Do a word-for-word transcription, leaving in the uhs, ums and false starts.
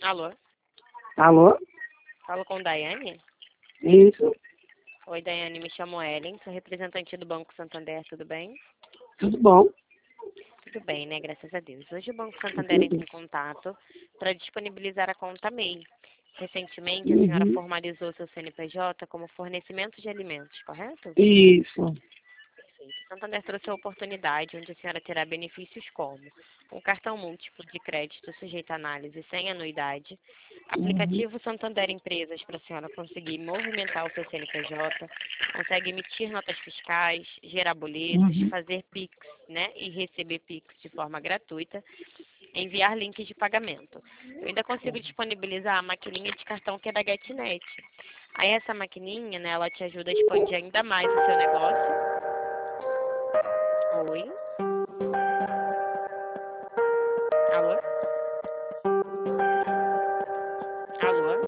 Alô? Alô? Falo com Daiane? Isso. Oi, Daiane, me chamo Ellen, sou representante do Banco Santander, tudo bem? Tudo bom? Tudo bem, né? Graças a Deus. Hoje o Banco Santander entra em contato para disponibilizar a conta M E I. Recentemente, a senhora Uhum. formalizou seu C N P J como fornecimento de alimentos, correto? Isso. Perfeito. Santander trouxe a oportunidade onde a senhora terá benefícios como um cartão múltiplo de crédito sujeito à análise sem anuidade, Uhum. aplicativo Santander Empresas para a senhora conseguir movimentar o seu C N P J, consegue emitir notas fiscais, gerar boletos, Uhum. fazer Pix, né, e receber Pix de forma gratuita, enviar links de pagamento. Eu ainda consigo disponibilizar a maquininha de cartão que é da GetNet. Aí essa maquininha, né, ela te ajuda a expandir ainda mais o seu negócio. Oi? Alô? Alô?